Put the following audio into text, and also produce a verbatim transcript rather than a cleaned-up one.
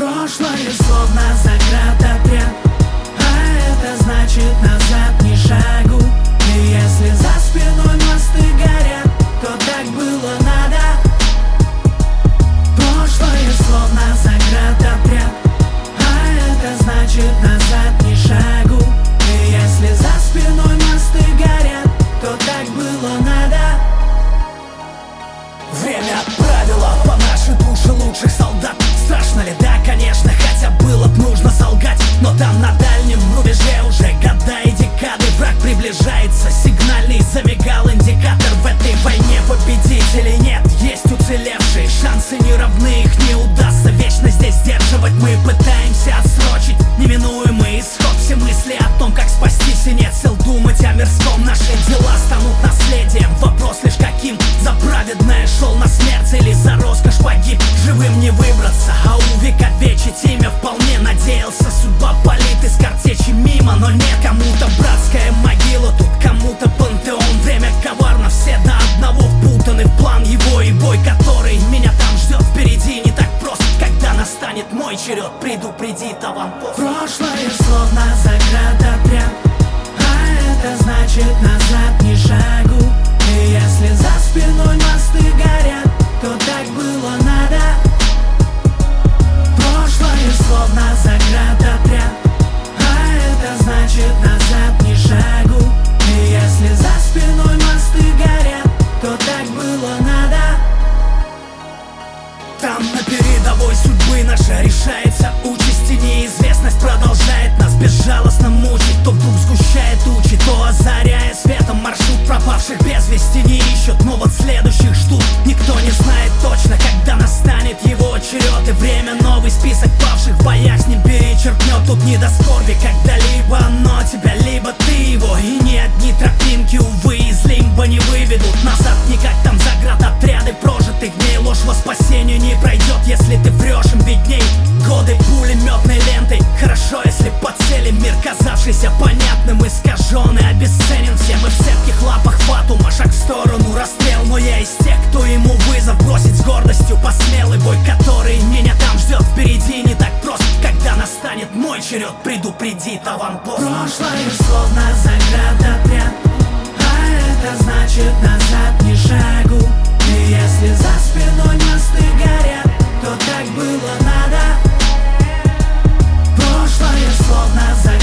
Прошлое словно заградотряд, а это значит назад ни шагу. И если за спиной мосты горят, то так было надо. Прошлое словно заградотряд, а это значит назад ни шагу. И если за спиной мосты горят, то так было надо. Время отправило по нашей душе лучших солдат. Страшно ли? Да, конечно, хотя было б нужно солгать. Но там на дальнем рубеже уже года и декады. Враг приближается, сигнальный замигал индикатор. В этой войне победителей нет, есть уцелевшие. Шансы не равны, их не удастся вечно здесь сдерживать. Мы пытаемся отсрочить неминуемый исход. Все мысли о том, как спастись, и нет сил думать о мирском. Наши дела станут наследием, вопрос лишь каким. За праведное шел на смерть или за роскошь погиб. Живым не выбраться, а увековечить имя вполне надеялся. Судьба палит из картечи мимо, но нет. Кому-то братская могила тут, кому-то пантеон. Время коварно, все до одного впутаны в план его и бой, который меня там ждет впереди. Не так просто, когда настанет мой черед, предупредит аванпост. Прошлое словно заградотряд, а это значит назад ни шагу. И если за спиной мосты горят, то так было надо. Прошлое словно заградотряд, а это значит назад ни шагу. И если за спиной мосты горят, то так было надо. Там на передовой судьбы наша решается участь, и неизвестность продолжает нас безжалостно мучить. То вдруг сгущает тучи, то озаряя светом маршрут. Пропавших без вести не ищут, но вот следующих ждут. Никто не знает точно, когда настанет его черед. И время новый список павших в боях с ним перечеркнет. Тут не до скорби когда-либо, оно тебя, либо ты его. И ни одни тропинки, увы, из лимба не выведут назад. Никак там заградотряды прожитых дней. Ложь во спасению не пройдет, если ты врешь, им видней. Годы пулеметной лентой. Хорошо, если по цели мир, казавшийся понятным, искаженный, обесценен. Все мы в цепких лапах фатума, шаг в сторону, расстрел. Но я из тех, кто ему вызов бросить с гордостью посмелый бой, который меня там ждет впереди. Не так просто, когда настанет мой черед, предупредит аванпост. Прошлое словно заградотряд, а это значит назад ни шагу. И если за спиной мосты горят, то так было надо. Прошлое словно заградотряд,